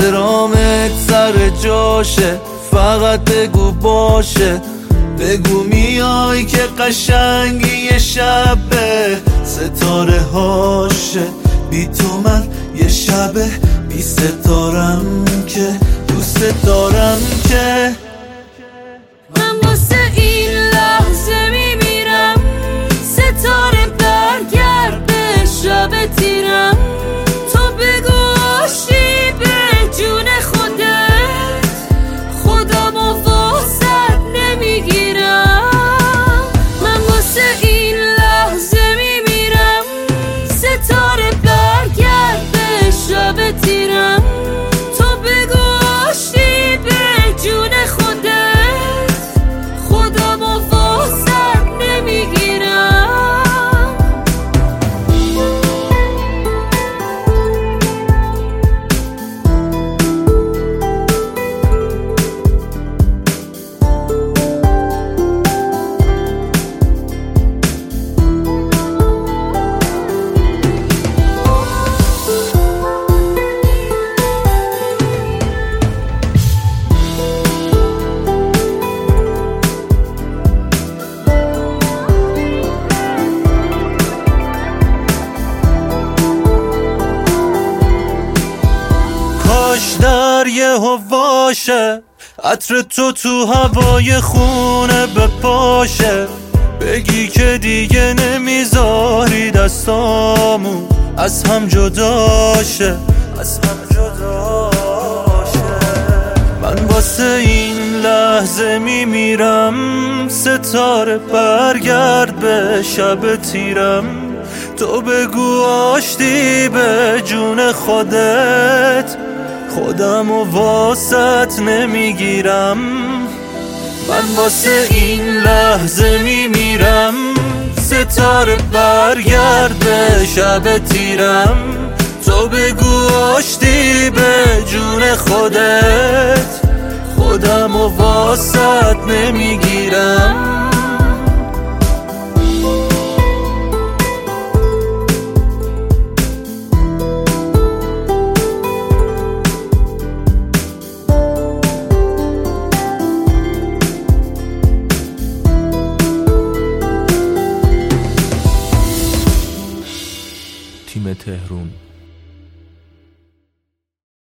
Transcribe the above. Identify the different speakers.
Speaker 1: احترامت سر جاشه، فقط بگو باشه. بگو میای که قشنگی یه شبه، ستاره هاشه بی تو من یه شبه، بی ستارم که دوست دارم که
Speaker 2: من واسه این لحظه میمیرم، ستاره برگرد به شب تیرم. تو بگو آشتی به جون خودت، خودم و واسط نمیگیرم. من واسه این لحظه میمیرم، ستاره برگرد به شب تیرم. تو بگو آشتی به جون خودت، خودم و واسط نمیگیرم.
Speaker 1: کاش در یه هواشه، عطر تو هوای خونه بپاشه. بگی که دیگه نمیذاری دستامون از هم جداشه، از هم جداشه. من واسه این لحظه میمیرم، ستاره برگرد به شب تیرم. تو بگو آشتی به جون خودت، خودم و واسط نمیگیرم. من واسه این لحظه میمیرم، ستاره برگرد به شب تیرم. تو بگو آشتی به جون خودت، خودم و واسط نمیگیرم. تیم تهرون